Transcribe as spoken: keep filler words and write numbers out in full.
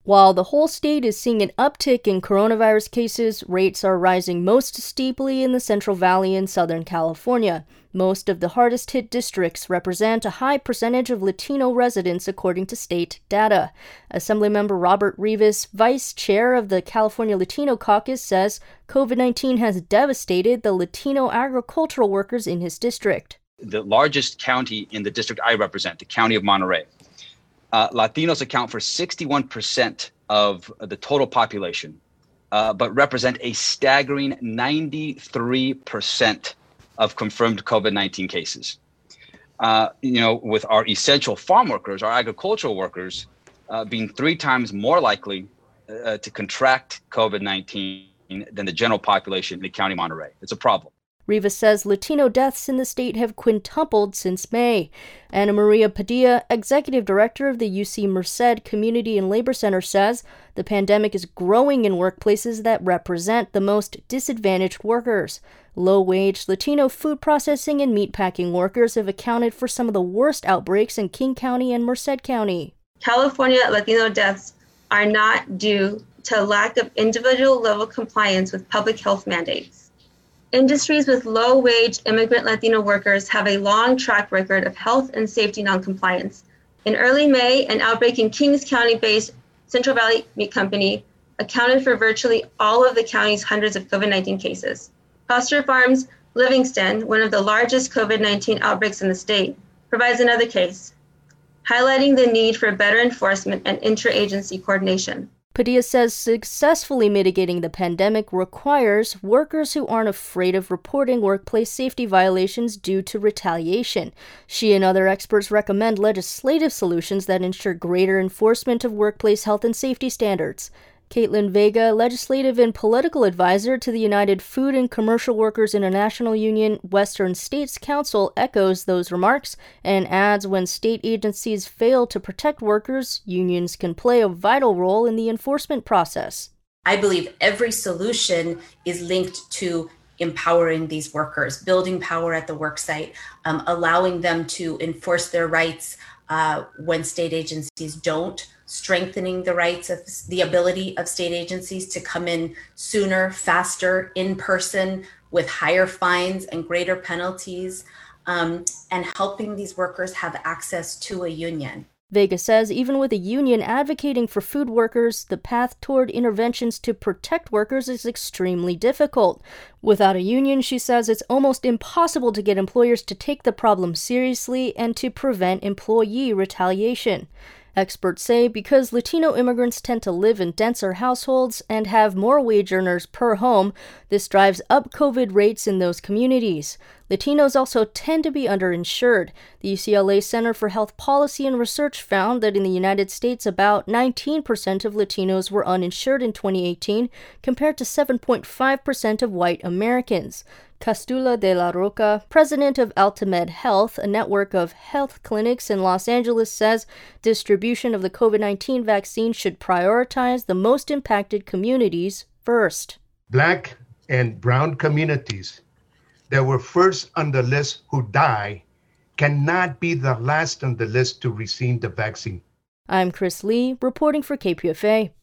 While the whole state is seeing an uptick in coronavirus cases, rates are rising most steeply in the Central Valley in Southern California. Most of the hardest-hit districts represent a high percentage of Latino residents, according to state data. Assemblymember Robert Rivas, vice chair of the California Latino Caucus, says COVID nineteen has devastated the Latino agricultural workers in his district. The largest county in the district I represent, the county of Monterey, Uh, Latinos account for sixty-one percent of the total population, uh, but represent a staggering ninety-three percent of confirmed COVID nineteen cases. Uh, you know, with our essential farm workers, our agricultural workers, uh, being three times more likely uh, to contract COVID nineteen than the general population in the county of Monterey. It's a problem. Rivas says Latino deaths in the state have quintupled since May. Ana Maria Padilla, executive director of the U C Merced Community and Labor Center, says the pandemic is growing in workplaces that represent the most disadvantaged workers. Low-wage Latino food processing and meatpacking workers have accounted for some of the worst outbreaks in King County and Merced County. California Latino deaths are not due to a lack of individual-level compliance with public health mandates. Industries with low-wage immigrant Latino workers have a long track record of health and safety noncompliance. In early May, an outbreak in Kings County-based Central Valley Meat Company accounted for virtually all of the county's hundreds of COVID nineteen cases. Foster Farms Livingston, one of the largest COVID nineteen outbreaks in the state, provides another case, highlighting the need for better enforcement and interagency coordination. Padilla says successfully mitigating the pandemic requires workers who aren't afraid of reporting workplace safety violations due to retaliation. She and other experts recommend legislative solutions that ensure greater enforcement of workplace health and safety standards. Caitlin Vega, legislative and political advisor to the United Food and Commercial Workers International Union Western States Council, echoes those remarks and adds when state agencies fail to protect workers, unions can play a vital role in the enforcement process. I believe every solution is linked to empowering these workers, building power at the worksite, um, allowing them to enforce their rights uh, when state agencies don't, strengthening the rights of the ability of state agencies to come in sooner, faster, in person, with higher fines and greater penalties, um, and helping these workers have access to a union. Vega says even with a union advocating for food workers, the path toward interventions to protect workers is extremely difficult. Without a union, she says it's almost impossible to get employers to take the problem seriously and to prevent employee retaliation. Experts say because Latino immigrants tend to live in denser households and have more wage earners per home, this drives up COVID rates in those communities. Latinos also tend to be underinsured. The U C L A Center for Health Policy and Research found that in the United States, about nineteen percent of Latinos were uninsured in twenty eighteen, compared to seven point five percent of white Americans. Castula de la Roca, president of Altamed Health, a network of health clinics in Los Angeles, says distribution of the COVID nineteen vaccine should prioritize the most impacted communities first. Black and brown communities that were first on the list who die cannot be the last on the list to receive the vaccine. I'm Chris Lee, reporting for K P F A.